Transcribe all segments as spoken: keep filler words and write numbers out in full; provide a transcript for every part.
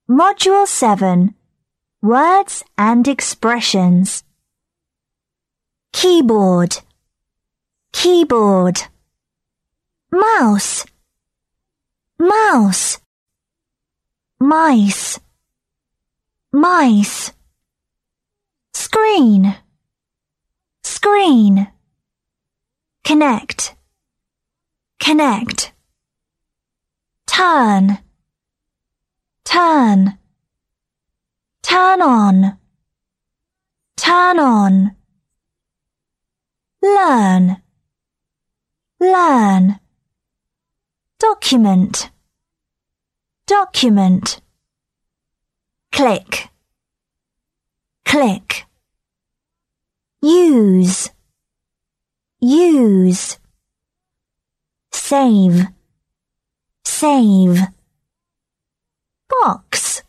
Module seven. Words and expressions. Keyboard, keyboard. Mouse, mouse. Mice, mice. Screen, screen. Connect, connect. Turn, turn. Turn on, turn on. Learn, learn. Document, document. Click, click. Use, use. Save, save. Box,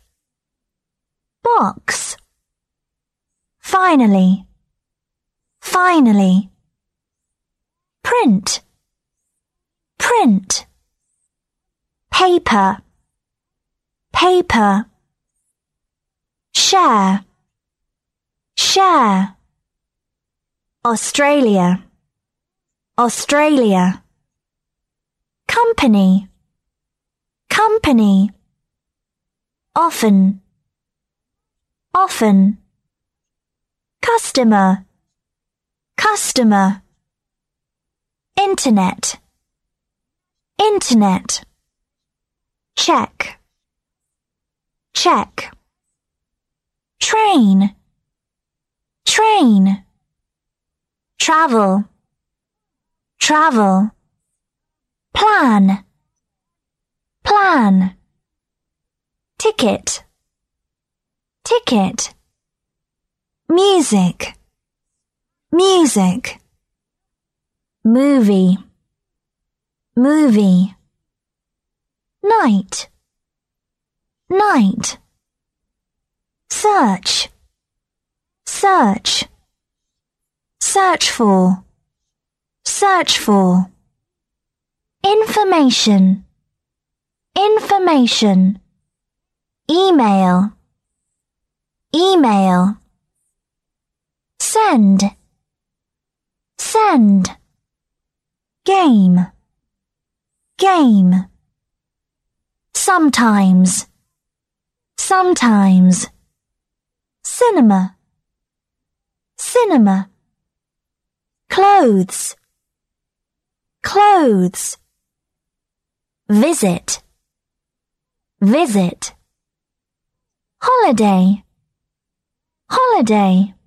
box. Finally, finally. Print, print. Paper, paper. Share, share. Australia, Australia. Company, company. Often, often. Customer, customer. Internet, internet. Check, check. Train, train. Travel, travel. Plan, plan. Ticket, ticket. Music, music. Movie, movie. Night, night. Search, search. Search for, search for. Information, information. Email, email. Send, send. Game, game. Sometimes, sometimes. Cinema, cinema. Clothes, clothes. Visit, visit. Holiday, holiday.